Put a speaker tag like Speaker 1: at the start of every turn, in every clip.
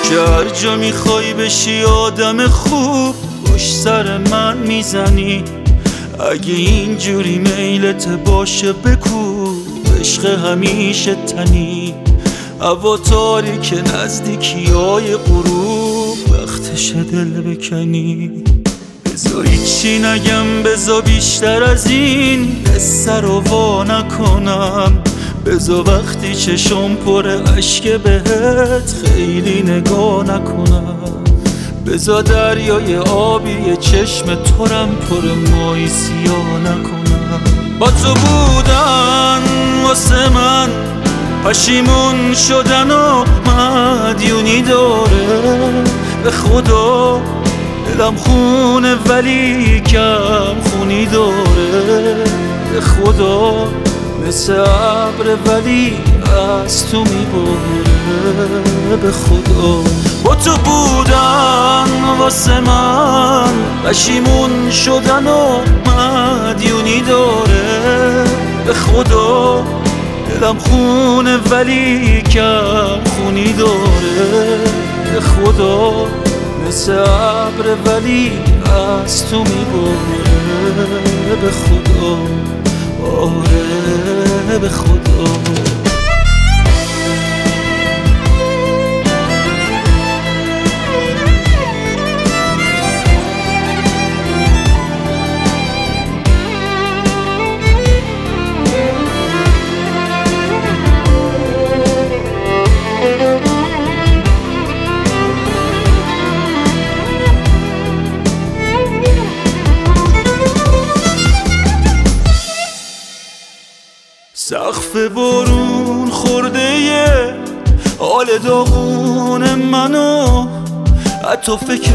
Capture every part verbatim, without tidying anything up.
Speaker 1: که هر جا میخوای بشی آدم خوب پشت سر من میزنی. اگه اینجوری میلت باشه بگو عشق همیشه تنی. هوا تاریک نزدیکی های غروب وقتش دل بکنی. بزا هیچی نگم، بزا بیشتر از این قصه رو وا نکنم. بزا وقتی چشم پر اشک بهت خیلی نگاه نکنم. بزا دریای آبی چشم ترم پر مای سیاه نکنم. با تو بودن واسه من پشیمون شدن و مدیونی داره. به خدا دلم خونه ولی کم خونی داره. به خدا مثل ابر ولی از تو میباره. به خدا با تو بودن واسه من پشیمون شدن و مدیونی داره. به خدا دلم خونه ولی کم خونی داره. به خدا مثل ابر ولی از تو میباره. به خدا آره به خدا. سقف بارون خورده یه حال داغون منو، حتی فکر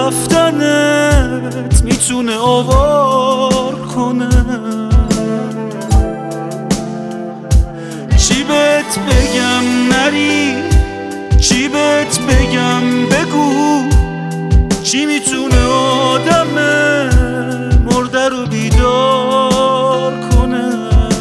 Speaker 1: رفتنت میتونه آوار کنه. چی بهت بگم نری، چی بهت بگم بگو. چی میتونه آدم مرده رو بیدار کنه،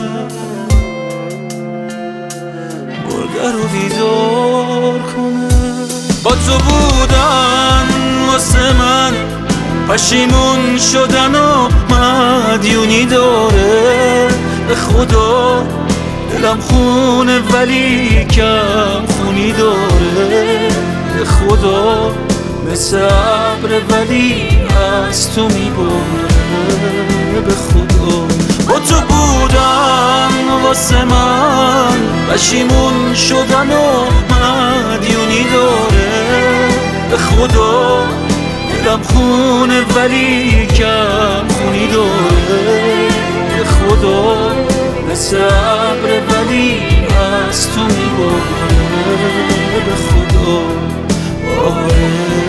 Speaker 1: مرده رو بیدار کنه. با تو بودن واسه من پشیمون شدن و مدیونی داره. به خدا دلم خونه ولی کم خونی داره. به خدا مثل ابر ولی از تو میباره. به خدا با تو بودن واسه من پشیمون شدن و مدیونی داره. به خدا دلم خونه ولی کم خونی داره. به خدا مثل ابر ولی از تو میباره. به خدا آره